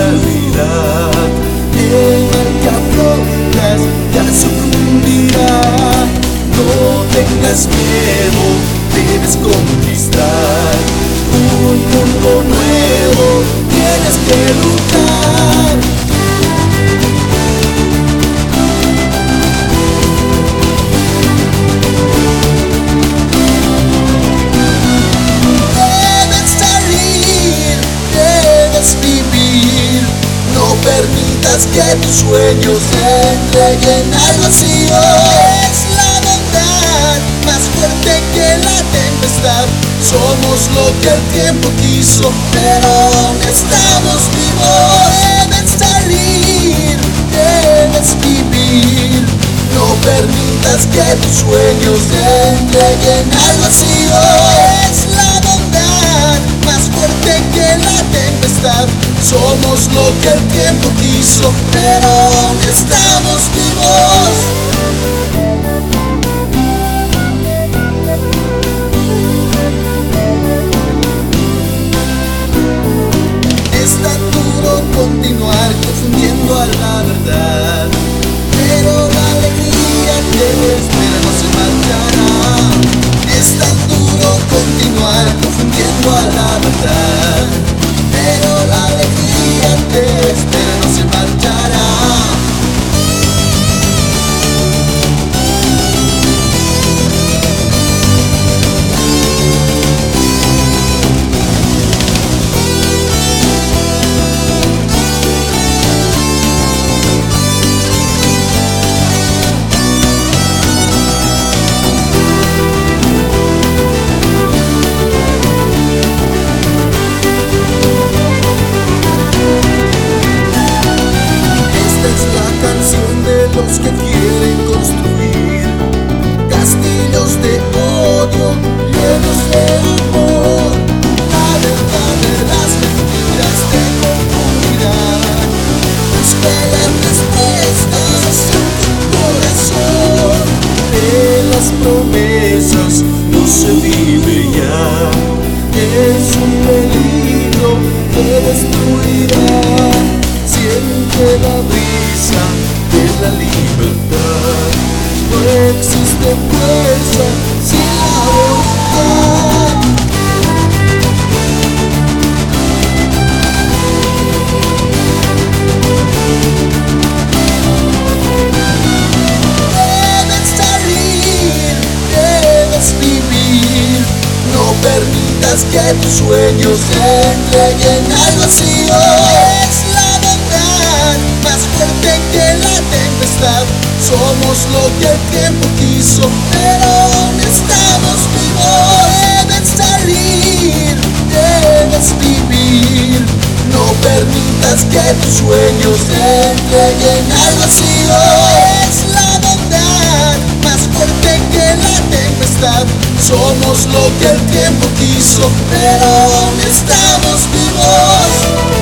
realidad. El que afrontas ya sucumbirá. No tengas miedo, debes conquistar un mundo nuevo, tienes que luchar. Debes salir, debes vivir. No permitas que tus sueños se entreguen al vacío. Es la bondad más fuerte que la tempestad. Somos lo que el tiempo quiso, pero aún estamos vivos. Debes salir, debes vivir. No permitas que tus sueños se entreguen al vacío. Es la bondad más fuerte que la tempestad. Somos lo que el tiempo quiso, pero aún estamos vivos. Continuar confundiendo a la verdad, pero la alegría que espera no se marchará. Es tan duro continuar confundiendo a la verdad, pero la alegría que espera no se marchará. Los que quieren construir castillos de odio llenos de amor. La verdad de las mentiras te confundirán. Busca las respuestas en tu corazón. De las promesas no se vive ya. Es un peligro que destruirá. Siente la brisa de la libertad. No existe fuerza sin la voluntad. Debes salir, debes vivir. No permitas que tus sueños se entreguen al vacío. Es la bondad más fuerte que la tempestad. Somos lo que el tiempo quiso, pero aún estamos vivos. Debes salir, debes vivir. No permitas que tus sueños se entreguen al vacío. Es la bondad más fuerte que la tempestad. Somos lo que el tiempo quiso, pero aún estamos vivos.